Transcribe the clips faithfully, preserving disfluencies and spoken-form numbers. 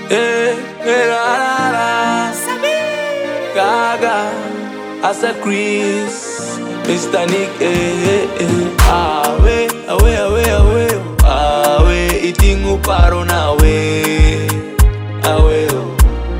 Eh, eh, la, la, la. Gaga, Asa Chris, Mister Nick, eh, eh, eh. Awe, awe, awe, awe, awe, eating uparo na we, awe, oh.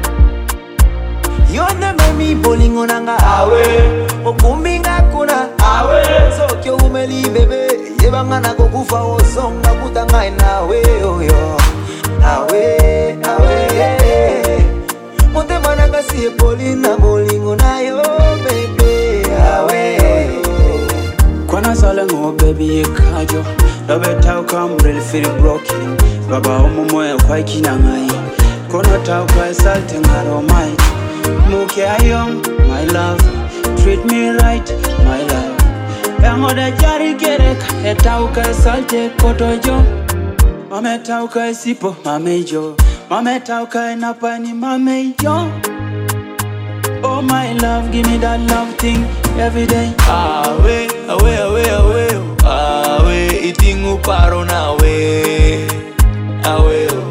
Yona memi bowling onanga awe, okumbinga kuna awe, so kyo umeli bebe, yebanga na kukufa osonga kutanga inawe, oh yo, awe, awe. Monte mananga siye polina bowling onayo, baby, awe. Kwana sale ngo baby ekajo, lobe tau kam really feel broken. Baba omo moya kwa kina ngai, kono tau kwa salte ngaro mai. Muke ayong, my love, treat me right, my love. Yango da jari gerek, etau kwa salte kotojo. Mame tau kwa sipo, mame jo. Mame tau kwa napani, mame jo. Oh my love, give me that love thing every day. Awe, awe, awe, awe, awe, eating uparo na we, awe, oh.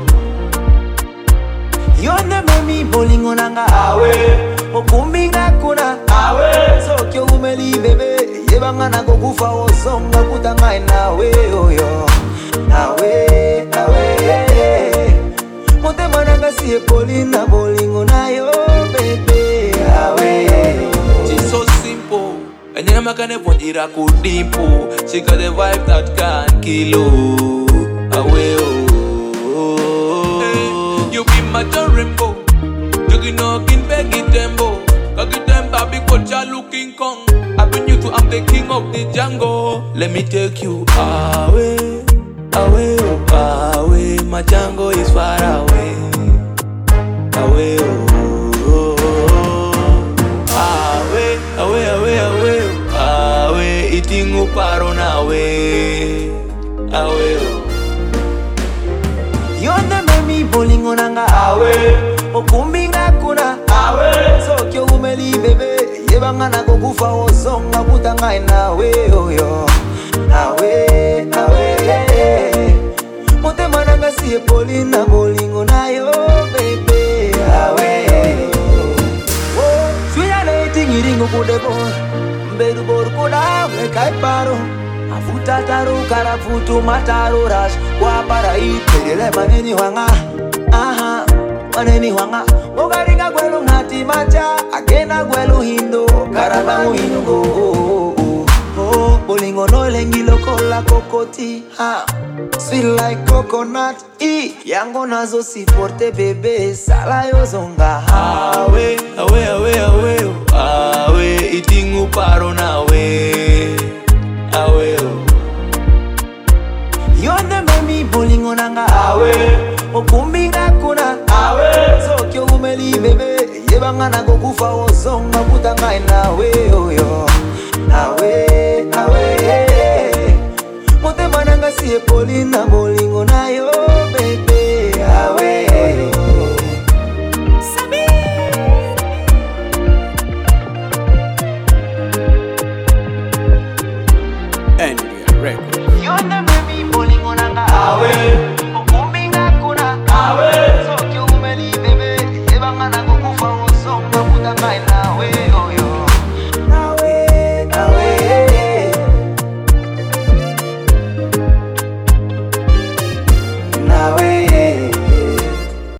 Yona memi bowling onanga awe, okumbinga kuna awe, so kyo umeli bebe, yebanga na kukufa osonga kutanga inawe, oh yo, awe, awe. Monte mananga siye polina bowling onayo, baby, awe. She's so simple, and then I'm gonna put it a good dimple. She got the vibe that can't kill you, awe, oh. Hey, you be my rainbow, you knocking baggy tempo. Kagi tempa big culture looking kong. I've been you to I'm the king of the jungle. Let me take you away, away, oh, away. My jungle is far away, away, oh, oh, oh. Away, away, away, away, away. Eating uparo na way, away, oh. Yona memi bowling onanga awe, okumbinga kuna awe, so kyo umeli bebe, yebanga na kukufa osonga kutanga inawe, oh yo, awe, awe. Monte mananga siye polina bowling onayo, baby, awe. Oh, suya na eating iringo kudebo, mbedu boru kuda we kaiparo. Afuta taru karafutu mataru rash kwa parai pedele maneni wanga, aha maneni wanga. Mogaringa gwelu ngati macha agena gwelu hindo karabangu hingo, oh, oh, oh. Bolingo no lengi lokola kokoti, ha sweet like coconut, e yango nazo si forte bebe sala yo zonga, Awe, awe, awe, awe, awe, eating uparo na we, awe, oh. Yona memi bowling onanga awe, okumbinga